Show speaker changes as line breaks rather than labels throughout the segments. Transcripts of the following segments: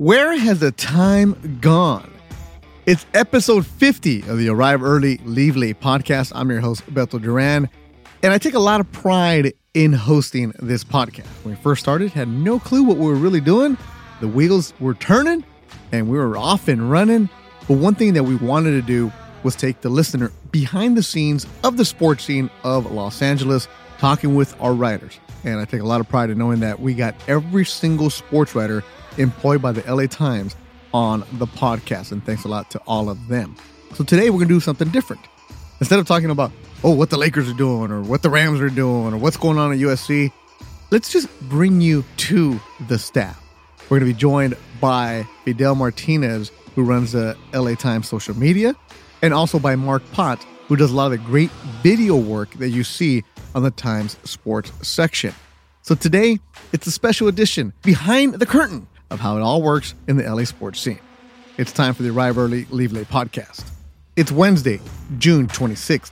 Where has the time gone? It's episode 50 of the Arrive Early, Leave Late podcast. I'm your host, Beto Duran, and I take a lot of pride in hosting this podcast. When we first started, had no clue what we were really doing. The wheels were turning, and we were off and running. But one thing that we wanted to do was take the listener behind the scenes of the sports scene of Los Angeles, talking with our writers. And I take a lot of pride in knowing that we got every single sports writer employed by the LA Times on the podcast. And thanks a lot to all of them. So today we're going to do something different. Instead of talking about, what the Lakers are doing or what the Rams are doing or what's going on at USC, let's just bring you to the staff. We're going to be joined by Fidel Martinez, who runs the LA Times social media, and also by Mark Potts, who does a lot of the great video work that you see on the Times sports section. So today, it's a special edition behind the curtain of how it all works in the LA sports scene. It's time for the Arrive Early, Leave Late podcast. It's Wednesday, June 26th.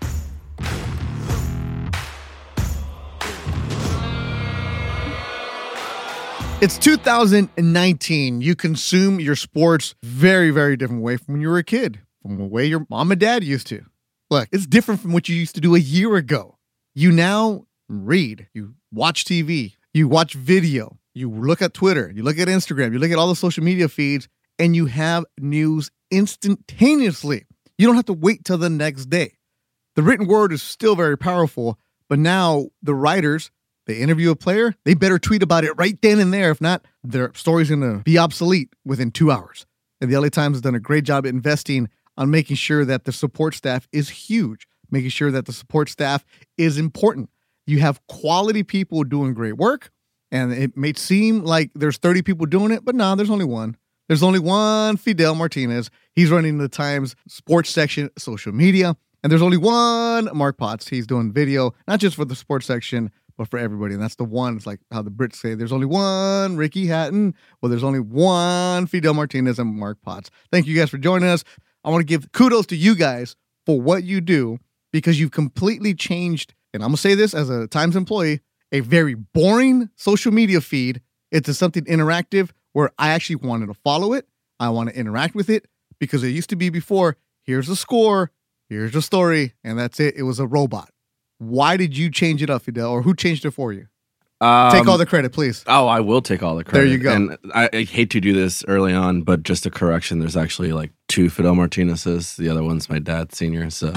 It's 2019. You consume your sports very, very different way from when you were a kid, from the way your mom and dad used to. Look, it's different from what you used to do a year ago. You now read, you watch TV, you watch video, you look at Twitter, you look at Instagram, you look at all the social media feeds, and you have news instantaneously. You don't have to wait till the next day. The written word is still very powerful, but now the writers, they interview a player, they better tweet about it right then and there. If not, their story's going to be obsolete within 2 hours. And the LA Times has done a great job at investing on making sure that the support staff is huge, making sure that the support staff is important. You have quality people doing great work, and it may seem like there's 30 people doing it, but no, there's only one. There's only one Fidel Martinez. He's running the Times sports section, social media. And there's only one Mark Potts. He's doing video, not just for the sports section, but for everybody. And that's the one. It's like how the Brits say, there's only one Ricky Hatton. Well, there's only one Fidel Martinez and Mark Potts. Thank you guys for joining us. I want to give kudos to you guys for what you do, because you've completely changed, and I'm going to say this as a Times employee, a very boring social media feed into something interactive where I actually wanted to follow it. I want to interact with it, because it used to be before, here's the score, here's the story, and that's it. It was a robot. Why did you change it up, Fidel, or who changed it for you? Take all the credit, please.
Oh, I will take all the credit.
There you go.
And I hate to do this early on, but just a correction, there's actually like 2 Fidel Martinez's. The other one's my dad, senior. So,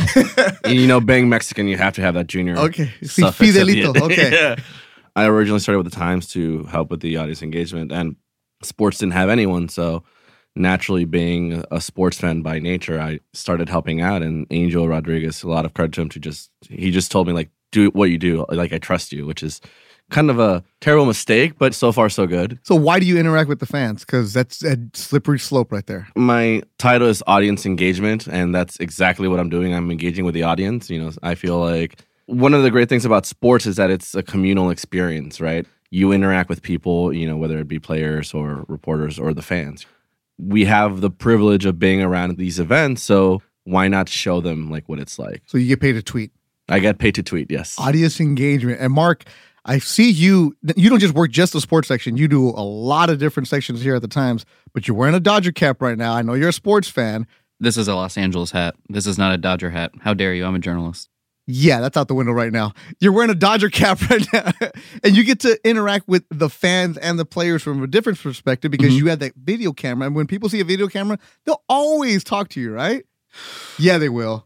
and being Mexican, you have to have that junior.
Okay. Fidelito. Okay.
Yeah. I originally started with the Times to help with the audience engagement, and sports didn't have anyone. So naturally, being a sports fan by nature, I started helping out. And Angel Rodriguez, a lot of credit to him, he just told me, like, do what you do. Like, I trust you, which is kind of a terrible mistake, but so far so good.
So why do you interact with the fans? Because that's a slippery slope right there.
My title is audience engagement, and that's exactly what I'm doing. I'm engaging with the audience. I feel like one of the great things about sports is that it's a communal experience, right? You interact with people, whether it be players or reporters or the fans. We have the privilege of being around these events, so why not show them like what it's like?
So you get paid to tweet.
I get paid to tweet, yes.
Audience engagement. And Mark, I see you don't just work just the sports section. You do a lot of different sections here at the Times, but you're wearing a Dodger cap right now. I know you're a sports fan.
This is a Los Angeles hat. This is not a Dodger hat. How dare you? I'm a journalist.
Yeah, that's out the window right now. You're wearing a Dodger cap right now. And you get to interact with the fans and the players from a different perspective, because you have that video camera. And when people see a video camera, they'll always talk to you, right? Yeah, they will.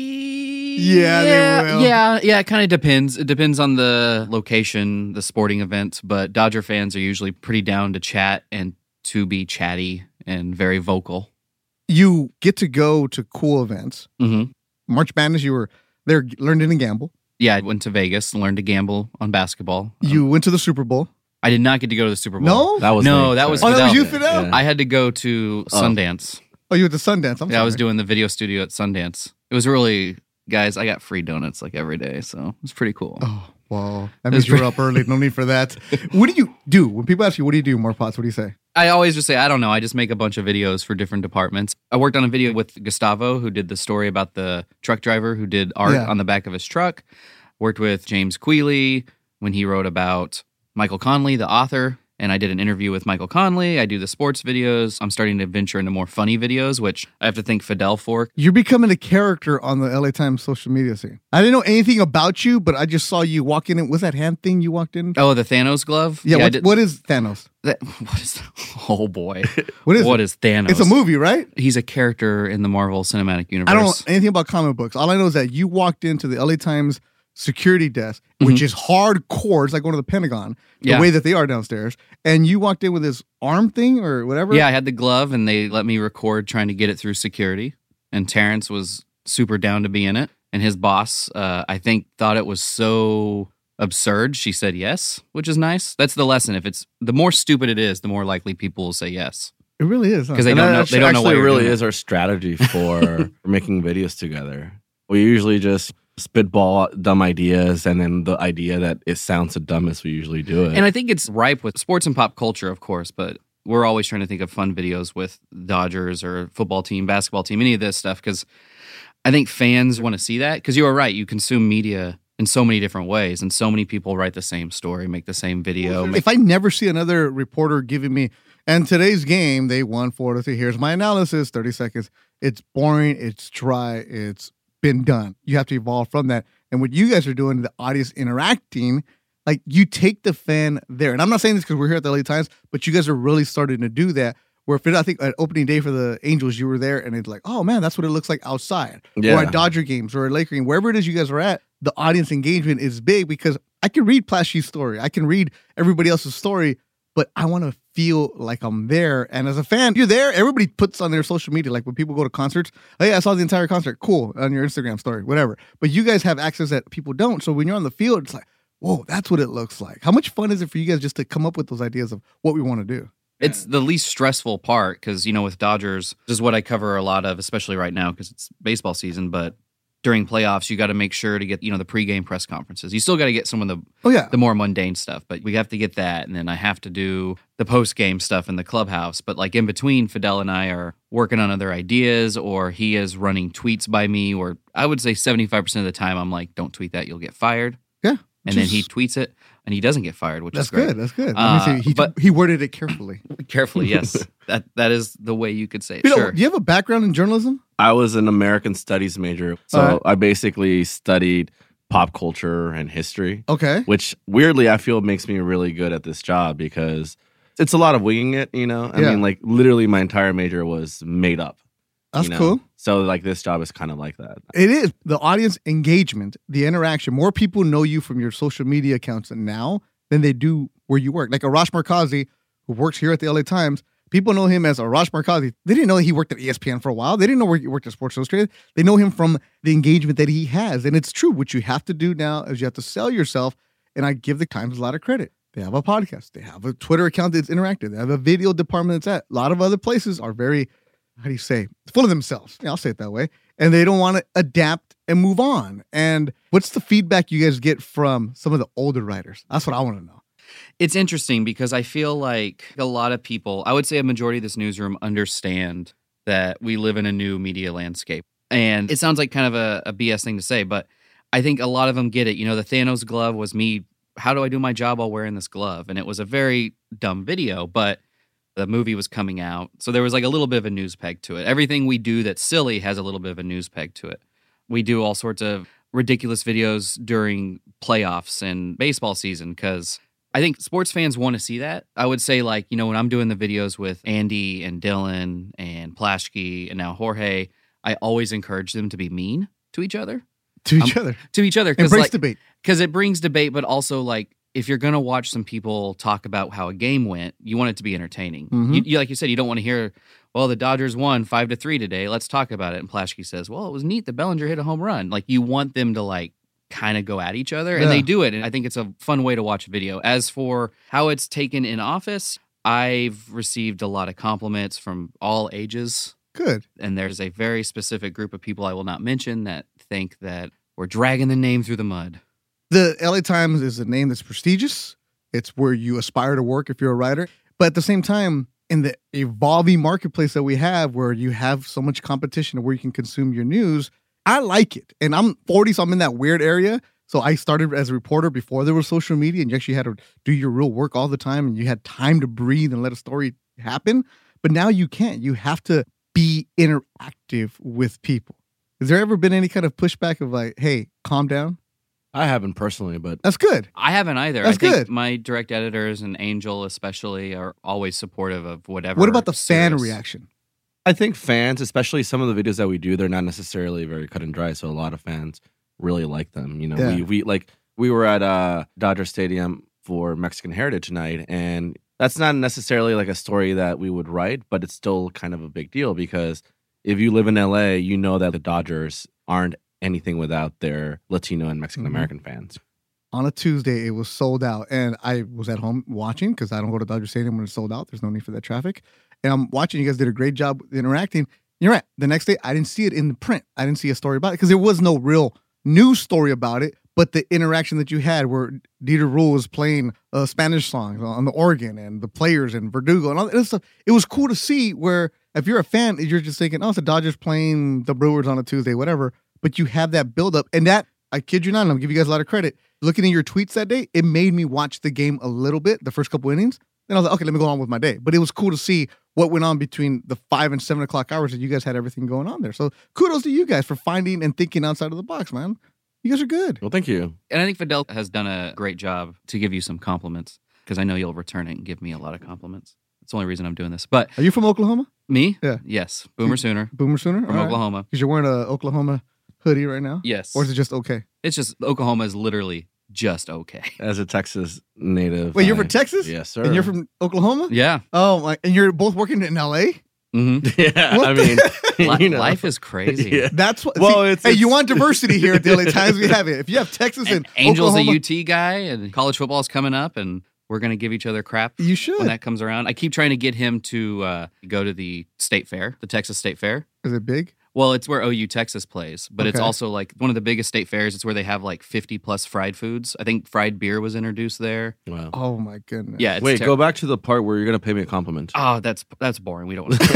Yeah, they will.
Yeah, it kind of depends. It depends on the location, the sporting event, but Dodger fans are usually pretty down to chat and to be chatty and very vocal.
You get to go to cool events.
Mm-hmm.
March Madness, you were there learning to gamble.
Yeah, I went to Vegas and learned to gamble on basketball.
You went to the Super Bowl.
I did not get to go to the Super Bowl.
No?
That was
no,
me.
that was
Oh,
Fidel.
that was you, Fidel?
Yeah.
I had to go to Sundance.
Oh, you went to Sundance. I'm sorry.
I was doing the video studio at Sundance. It was really, guys, I got free donuts like every day, so it was pretty cool.
Oh, wow. That means you were up early. No need for that. What do you do? When people ask you, what do you do, Mark Potts? What do you say?
I always just say, I don't know. I just make a bunch of videos for different departments. I worked on a video with Gustavo, who did the story about the truck driver who did art on the back of his truck. Worked with James Quealy when he wrote about Michael Conley, the author. And I did an interview with Michael Conley. I do the sports videos. I'm starting to venture into more funny videos, which I have to thank Fidel for.
You're becoming a character on the LA Times social media scene. I didn't know anything about you, but I just saw you walk in. Was that hand thing you walked in?
Oh, the Thanos glove?
Yeah, what is Thanos?
What is? Oh boy,
what is
Thanos?
It's a movie, right?
He's a character in the Marvel Cinematic Universe.
I don't know anything about comic books. All I know is that you walked into the LA Times security desk, which is hardcore. It's like going to the Pentagon, the way that they are downstairs. And you walked in with this arm thing or whatever.
Yeah, I had the glove, and they let me record trying to get it through security. And Terrence was super down to be in it. And his boss, I think, thought it was so absurd. She said yes, which is nice. That's the lesson. If it's the more stupid it is, the more likely people will say yes.
It really is,
because they don't know. They don't know what
it really is. Our strategy for making videos together. We usually just spitball dumb ideas, and then the idea that it sounds the dumbest, we usually do it.
And I think it's ripe with sports and pop culture, of course, but we're always trying to think of fun videos with Dodgers or football team, basketball team, any of this stuff, because I think fans want to see that, because you are right. You consume media in so many different ways, and so many people write the same story, make the same video.
If I never see another reporter giving me, and today's game, they won 4-3. Here's my analysis, 30 seconds. It's boring. It's dry. It's been done. You have to evolve from that. And what you guys are doing, the audience interacting, like you take the fan there. And I'm not saying this because we're here at the LA Times, but you guys are really starting to do that. Where I think at opening day for the Angels, you were there and it's like, oh man, that's what it looks like outside.
Yeah.
Or at Dodger games or at Laker game, wherever it is you guys are at, the audience engagement is big because I can read Plashy's story. I can read everybody else's story, but I want to feel like I'm there. And as a fan, you're there. Everybody puts on their social media, like when people go to concerts, hey, I saw the entire concert. Cool. On your Instagram story, whatever. But you guys have access that people don't. So when you're on the field, it's like, whoa, that's what it looks like. How much fun is it for you guys just to come up with those ideas of what we want to do?
It's the least stressful part because, with Dodgers, this is what I cover a lot of, especially right now because it's baseball season. But during playoffs, you got to make sure to get, the pregame press conferences. You still got to get some of the more mundane stuff, but we have to get that. And then I have to do the postgame stuff in the clubhouse. But like in between, Fidel and I are working on other ideas, or he is running tweets by me, or I would say 75% of the time I'm like, don't tweet that, you'll get fired.
Yeah.
And then he tweets it and he doesn't get fired, which is great.
That's good. He worded it carefully.
Carefully, yes. That is the way you could say it.
Sure. Do you have a background in journalism?
I was an American Studies major. So I basically studied pop culture and history.
Okay.
Which weirdly I feel makes me really good at this job because it's a lot of winging it, I mean, like literally my entire major was made up.
That's cool.
So like this job is kind of like that.
It is. The audience engagement, the interaction. More people know you from your social media accounts now than they do where you work. Like Arash Markazi, who works here at the LA Times, people know him as Arash Markazi. They didn't know he worked at ESPN for a while. They didn't know where he worked at Sports Illustrated. They know him from the engagement that he has. And it's true. What you have to do now is you have to sell yourself. And I give the Times a lot of credit. They have a podcast. They have a Twitter account that's interactive. They have a video department that's at. A lot of other places are very, how do you say, full of themselves. Yeah, I'll say it that way. And they don't want to adapt and move on. And what's the feedback you guys get from some of the older writers? That's what I want to know.
It's interesting because I feel like a lot of people, I would say a majority of this newsroom understand that we live in a new media landscape. And it sounds like kind of a BS thing to say, but I think a lot of them get it. The Thanos glove was me. How do I do my job while wearing this glove? And it was a very dumb video, but the movie was coming out. So there was like a little bit of a news peg to it. Everything we do that's silly has a little bit of a news peg to it. We do all sorts of ridiculous videos during playoffs and baseball season because I think sports fans want to see that. I would say like, when I'm doing the videos with Andy and Dylan and Plashke and now Jorge, I always encourage them to be mean to each other.
To each other. Embrace debate.
Because it brings debate, but also like, if you're going to watch some people talk about how a game went, you want it to be entertaining.
Mm-hmm.
You like you said, you don't want to hear, well, the Dodgers won 5-3 today. Let's talk about it. And Plashke says, well, it was neat that Bellinger hit a home run. Like you want them to like kind of go at each other and they do it. And I think it's a fun way to watch a video. As for how it's taken in office, I've received a lot of compliments from all ages.
Good.
And there's a very specific group of people I will not mention that think that we're dragging the name through the mud.
The LA Times is a name that's prestigious. It's where you aspire to work if you're a writer. But at the same time, in the evolving marketplace that we have, where you have so much competition and where you can consume your news, I like it. And I'm 40, so I'm in that weird area. So I started as a reporter before there was social media, and you actually had to do your real work all the time, and you had time to breathe and let a story happen. But now you can't. You have to be interactive with people. Has there ever been any kind of pushback of like, hey, calm down?
I haven't personally, but
That's good.
I haven't either.
That's
I think
good.
my direct editors and Angel especially are always supportive of whatever.
What about the fan
serious-
reaction?
I think fans, especially some of the videos that we do, they're not necessarily very cut and dry. So a lot of fans really like them. You know,
Yeah.
we were at Dodger Stadium for Mexican Heritage Night, and that's not necessarily like a story that we would write, but it's still kind of a big deal because if you live in LA, you know that the Dodgers aren't anything without their Latino and Mexican American fans.
On a Tuesday, it was sold out, and I was at home watching because I don't go to Dodger Stadium when it's sold out. There's no need for that traffic. And I'm watching. You guys did a great job interacting. You're right. The next day, I didn't see it in the print. I didn't see a story about it because there was no real news story about it. But the interaction that you had where Dieter Rule was playing Spanish songs on the organ and the players and Verdugo and all that stuff, it was cool to see where if you're a fan, you're just thinking, oh, it's the Dodgers playing the Brewers on a Tuesday, whatever. But you have that buildup. And that, I kid you not, and I'll give you guys a lot of credit. Looking at your tweets that day, it made me watch the game a little bit, the first couple innings. Then I was like, okay, let me go on with my day. But it was cool to see what went on between the 5 and 7 o'clock hours that you guys had everything going on there. So kudos to you guys for finding and thinking outside of the box, man. You guys are good.
Well, thank you.
And I think Fidel has done a great job to give you some compliments because I know you'll return it and give me a lot of compliments. That's the only reason I'm doing this. But
Are you from Oklahoma?
me?
Yeah.
Yes. Boomer Sooner
Boomer Sooner?
from Oklahoma.
Because you're wearing a Oklahoma hoodie right now?
Yes.
Or is it just okay?
It's just Oklahoma is literally just okay.
As a Texas native.
Wait, you're from Texas?
Yes, sir.
And you're from Oklahoma?
Yeah.
Oh, my. And you're both working in L.A.?
hmm
Yeah,
What
I mean, you know.
Life is crazy.
Yeah.
That's what.
Well,
see,
it's-
hey, you
it's-
want diversity here at the LA Times? We have it. If you have Texas and
Angel's
Oklahoma,
a UT guy, and college football's coming up, and we're going to give each other crap
you should.
when that comes around. I keep trying to get him to go to the state fair, the Texas State Fair.
Is it big?
Well, it's where OU Texas plays, but it's
Okay.
also like one of the biggest state fairs. It's where they have like 50 plus fried foods. I think fried beer was introduced there.
Wow.
Oh my goodness.
Yeah. It's
Wait, go back to the part where you're going to pay me a compliment.
Oh, that's boring. We don't want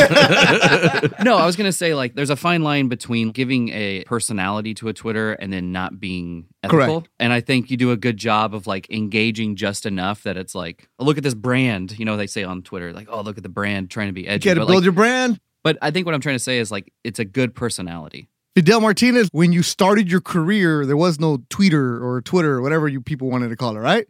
to. No, I was going to say like there's a fine line between giving a personality to a Twitter and then not being ethical.
Correct.
And I think you do a good job of like engaging just enough that it's like, oh, look at this brand. You know, they say on Twitter, like, oh, look at the brand trying to be
You
edgy.
got to
But,
build
like,
your brand.
but I think what I'm trying to say is like, it's a good personality.
Fidel Martinez, when you started your career, there was no Tweeter or Twitter or whatever you people wanted to call it, right?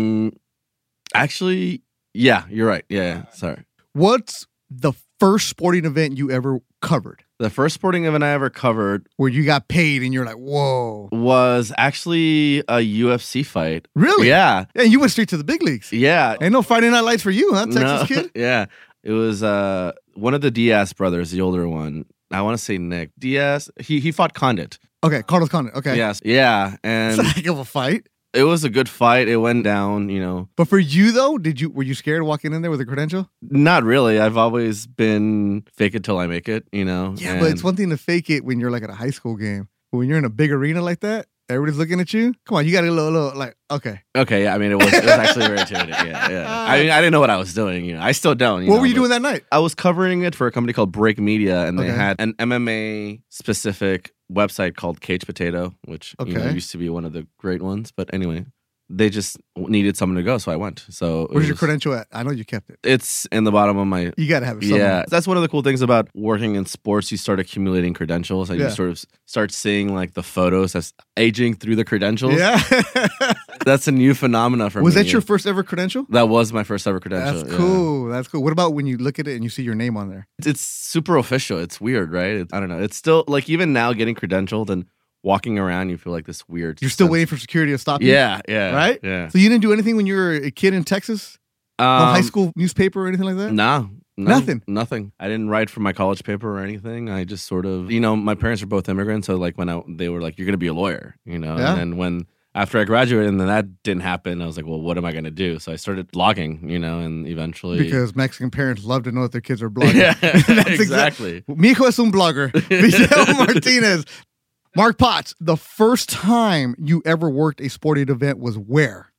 Actually, yeah, you're right. Yeah, sorry.
What's the first sporting event you ever covered
The first sporting event I ever covered
where you got paid and you're like, whoa.
was actually a UFC fight.
Really?
Yeah,
And you went straight to the big leagues.
yeah.
Ain't no Friday Night Lights for you, huh, Texas
No,
kid?
Yeah. It was one of the Diaz brothers, the older one. I want to say Nick Diaz. He fought Condit.
Okay, Carlos Condit. Okay.
Yes. Yeah.
It's
And
a heck of a fight.
it was a good fight. It went down, you know.
But for you though, were you scared walking in there with a credential?
Not really. I've always been fake it till I make it, you know.
Yeah, but it's
And-
one thing to fake it when you're like at a high school game. But when you're in a big arena like that, everybody's looking at you. Come on, you got a little like, okay.
Okay, yeah, I mean, it was actually very intimidating. Yeah, yeah. I mean, I didn't know what I was doing. You know, I still don't.
What
know,
were you
but
doing that night?
I was covering it for a company called Break Media, and they
Okay.
had an MMA specific website called Cage Potato, which you know,
Okay.
used to be one of the great ones. But anyway, they just needed someone to go, so I went. So
Where's your
was-
credential at? I know you kept it.
It's in the bottom of my.
You got to have it somewhere.
Yeah, that's one of the cool things about working in sports. You start accumulating credentials, and
Yeah.
you sort of start seeing like the photos as aging through the credentials.
Yeah.
That's a new phenomena for
Was
me.
that your first ever credential?
That was my first ever credential.
That's
yeah.
cool. That's cool. What about when you look at it and you see your name on there?
It's super official. It's weird, right? I don't know. It's still like even now getting credentialed and walking around, you feel like this weird.
You're still
sense-
waiting for security to stop you?
Yeah, yeah,
Right?
Yeah.
So you didn't do anything when you were a kid in Texas? No high school newspaper or anything like that?
No,
Nothing?
I didn't write for my college paper or anything. I just sort of, you know, my parents are both immigrants, so like they were like, "You're gonna be a lawyer," you know.
Yeah.
And then when after I graduated and then that didn't happen, I was like, "Well, what am I gonna do?" So I started blogging, you know, and eventually
Because Mexican parents love to know that their kids are blogging.
yeah,
That's
exactly.
Mi hijo es un blogger. Fidel Martinez. Mark Potts, the first time you ever worked a sporting event was where?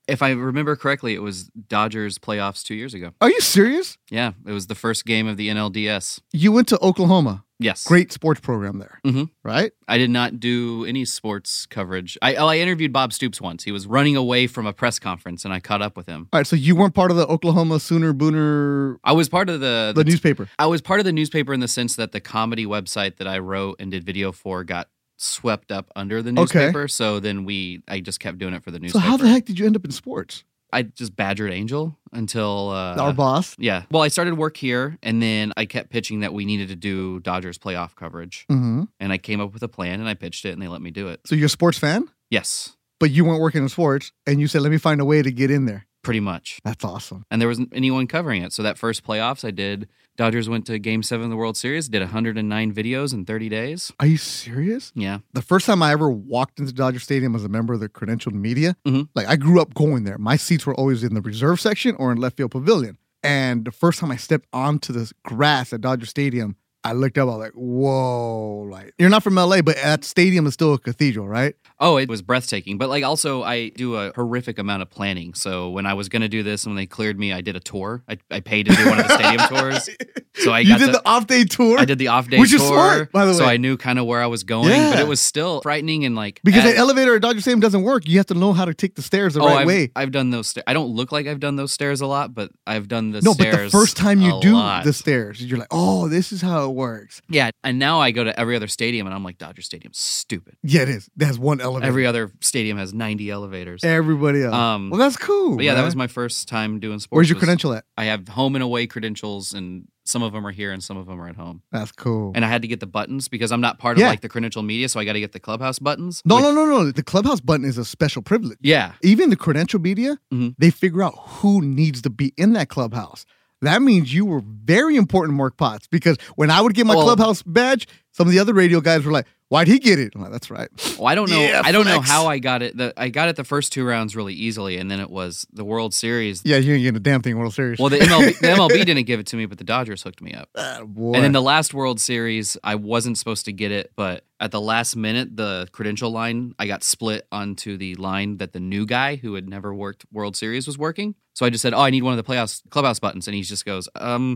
If I remember correctly, it was Dodgers playoffs 2 years ago.
Are you serious?
Yeah, it was the first game of the NLDS.
You went to Oklahoma.
Yes.
Great sports program there, right?
I did not do any sports coverage. I interviewed Bob Stoops once. He was running away from a press conference, and I caught up with him.
All right, so you weren't part of the Oklahoma Sooner Booner.
I was part of the
newspaper.
I was part of the newspaper in the sense that the comedy website that I wrote and did video for got swept up under the newspaper. So then I just kept doing it for the newspaper.
So how the heck did you end up in sports?
I just badgered Angel until
our boss.
Yeah. Well, I started work here, and then I kept pitching that we needed to do Dodgers playoff coverage.
Mm-hmm.
And I came up with a plan, and I pitched it, and they let me do it.
So you're a sports fan?
Yes.
But you weren't working in sports, and you said, let me find a way to get in there.
Pretty much.
That's awesome.
And there wasn't anyone covering it. So that first playoffs I did, Dodgers went to Game 7 of the World Series, did 109 videos in 30 days.
Are you serious?
Yeah.
The first time I ever walked into Dodger Stadium as a member of the credentialed media,
Mhm.
like I grew up going there. My seats were always in the reserve section or in left field pavilion. And the first time I stepped onto the grass at Dodger Stadium, I looked up, I was like, whoa, like you're not from LA, but that stadium is still a cathedral, right?
Oh, it was breathtaking. But like also I do a horrific amount of planning. So when I was going to do this, when they cleared me, I did a tour. I paid to do one of the stadium tours. So
You did the off-day tour?
I did the off-day
Which
tour.
is smart, by the way.
So I knew kind of where I was going,
Yeah.
but it was still frightening and like...
Because the elevator at Dodger Stadium doesn't work. You have to know how to take the stairs the right way.
I've done those I don't look like I've done those stairs a lot, but I've done the
No,
stairs
but the first time you
a
do
lot.
the stairs, you're like, oh, this is how it works.
Yeah, and now I go to every other stadium and I'm like, Dodger Stadium's stupid.
Yeah, it is. It has one elevator.
Every other stadium has 90 elevators.
Everybody else. Well, that's cool.
But yeah, that
man.
was my first time doing sports.
Where's your credential at?
I have home and away credentials, and some of them are here and some of them are at home.
That's cool.
And I had to get the buttons because I'm not part of like the credential media, so I got to get the clubhouse buttons.
No. The clubhouse button is a special privilege.
Yeah.
Even the credential media, they figure out who needs to be in that clubhouse. That means you were very important, Mark Potts, because when I would get my clubhouse badge, some of the other radio guys were like, why'd he get it? I'm like, that's right.
Well, I don't know.
Yeah,
I don't know
flex.
how I got it. I got it the first two rounds really easily, and then it was the World Series.
Yeah, you ain't getting a damn thing World Series.
Well, the MLB didn't give it to me, but the Dodgers hooked me up.
Boy.
And then the last World Series, I wasn't supposed to get it, but at the last minute, the credential line, I got split onto the line that the new guy who had never worked World Series was working. So I just said, I need one of the clubhouse buttons. And he just goes,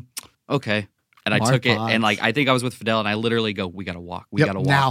okay. And I
Mark
took it,
Potts.
and like I think I was with Fidel, and I literally go, we got to walk. We got to walk.
Now,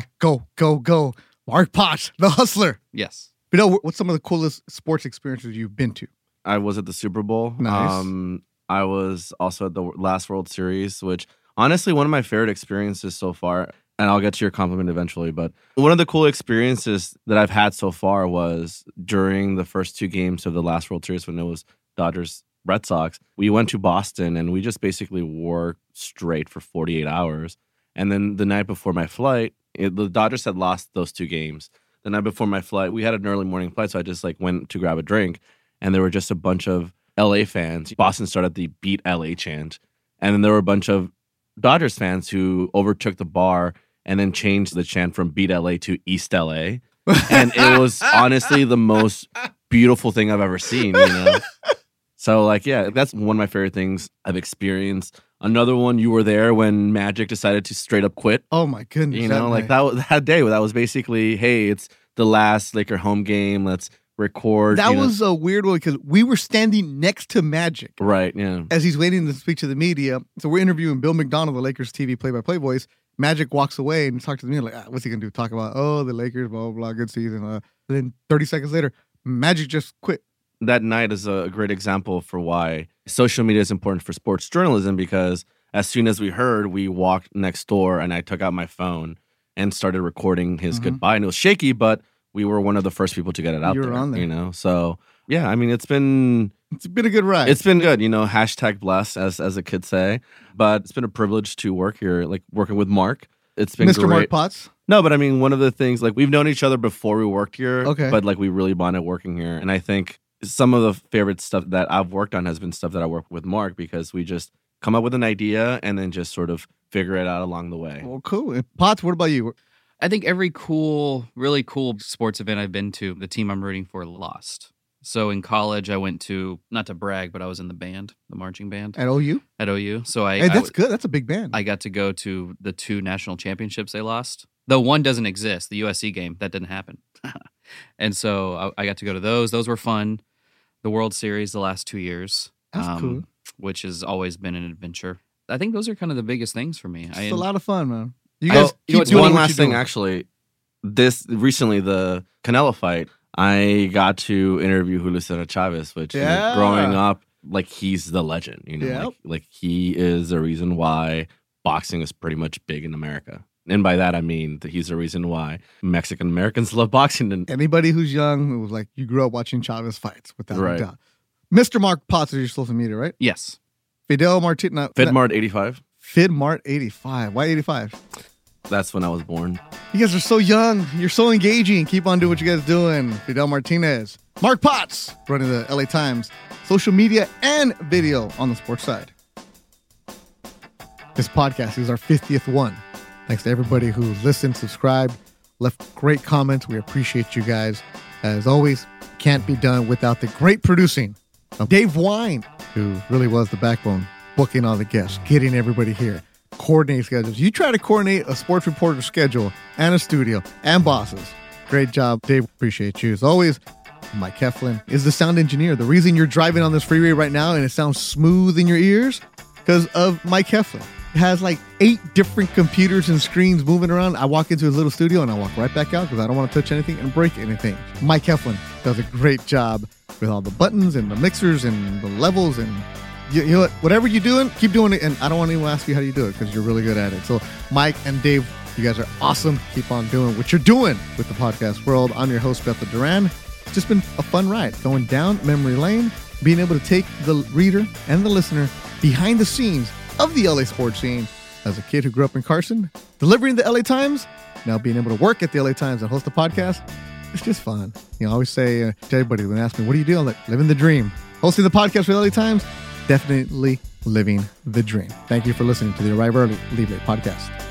go. Mark Potts, the hustler.
Yes.
Fidel, what's some of the coolest sports experiences you've been to?
I was at the Super Bowl.
Nice.
I was also at the last World Series, which honestly, one of my favorite experiences so far, and I'll get to your compliment eventually, but one of the cool experiences that I've had so far was during the first two games of the last World Series when it was Dodgers Red Sox. We went to Boston and we just basically worked straight for 48 hours. And then the night before my flight, the Dodgers had lost those two games. The night before my flight, we had an early morning flight, so I just like went to grab a drink, and there were just a bunch of LA fans. Boston started the Beat LA chant, and then there were a bunch of Dodgers fans who overtook the bar and then changed the chant from Beat LA to East LA. And it was honestly the most beautiful thing I've ever seen, you know? So, like, yeah, that's one of my favorite things I've experienced. Another one, you were there when Magic decided to straight up quit.
Oh, my goodness.
You know, like that day, that was basically, hey, it's the last Laker home game. Let's record.
That was a weird one because we were standing next to Magic.
Right, yeah.
As he's waiting to speak to the media. So we're interviewing Bill McDonald, the Lakers TV play-by-play voice. Magic walks away and talks to the media like, what's he going to do? Talk about, the Lakers, blah, blah, blah, good season. And then 30 seconds later, Magic just quit.
That night is a great example for why social media is important for sports journalism, because as soon as we heard, we walked next door and I took out my phone and started recording his goodbye. And it was shaky, but we were one of the first people to get it out
You were
there,
on there.
you know? So, yeah, I mean, it's been
a good ride.
It's been good, you know, hashtag bless, as the kids say. But it's been a privilege to work here, like working with Mark. It's been
Mr.
great.
Mark Potts.
No, but I mean, one of the things, like, we've known each other before we worked here.
Okay.
But, like, we really bonded working here. And I think some of the favorite stuff that I've worked on has been stuff that I work with Mark, because we just come up with an idea and then just sort of figure it out along the way.
Well, cool. And Potts, what about you?
I think every really cool sports event I've been to, the team I'm rooting for lost. So in college, I went to, not to brag, but I was in the band, the marching band.
At OU?
At OU. So
That's good. That's a big band.
I got to go to the 2 national championships they lost. Though one doesn't exist, the USC game, that didn't happen. And so I got to go to those. Those were fun. the World Series the last 2 years.
That's cool.
Which has always been an adventure. I think those are kind of the biggest things for me.
It's a lot of fun, man. You
guys
keep
what's
doing
one
what
last
you're
thing,
doing.
actually. Recently, the Canelo fight, I got to interview Julio Cesar Chavez, which you know,
Yeah.
growing up, like he's the legend. You know,
Yep.
like he is the reason why boxing is pretty much big in America. And by that I mean that he's the reason why Mexican Americans love boxing. And
Anybody who's young, who was like, you grew up watching Chavez fights, without
Right.
a doubt. Mr. Mark Potts is your social media, right?
Yes.
Fidel Martinez.
Fidmart 85.
Fidmart 85. Why 85?
That's when I was born.
You guys are so young. You're so engaging. Keep on doing what you guys doing. Fidel Martinez. Mark Potts, running the LA Times, social media and video on the sports side. This podcast is our 50th one. Thanks to everybody who listened, subscribed, left great comments. We appreciate you guys. As always, can't be done without the great producing of Dave Wine, who really was the backbone, booking all the guests, getting everybody here, coordinating schedules. You try to coordinate a sports reporter schedule and a studio and bosses. Great job, Dave. Appreciate you. As always, Mike Heflin is the sound engineer. The reason you're driving on this freeway right now and it sounds smooth in your ears, because of Mike Heflin. It has like 8 different computers and screens moving around. I walk into his little studio and I walk right back out because I don't want to touch anything and break anything. Mike Heflin does a great job with all the buttons and the mixers and the levels, and you know what? Whatever you're doing, keep doing it. And I don't want to even ask you how you do it because you're really good at it. So Mike and Dave, you guys are awesome. Keep on doing what you're doing with the podcast world. I'm your host, Bethel Duran. It's just been a fun ride going down memory lane, being able to take the reader and the listener behind the scenes of the LA sports scene as a kid who grew up in Carson, delivering the LA Times, now being able to work at the LA Times and host a podcast. It's just fun. You know, I always say to everybody when they ask me, what do you do? I'm like, living the dream. Hosting the podcast for the LA Times, definitely living the dream. Thank you for listening to the Arrive Early, Leave Late podcast.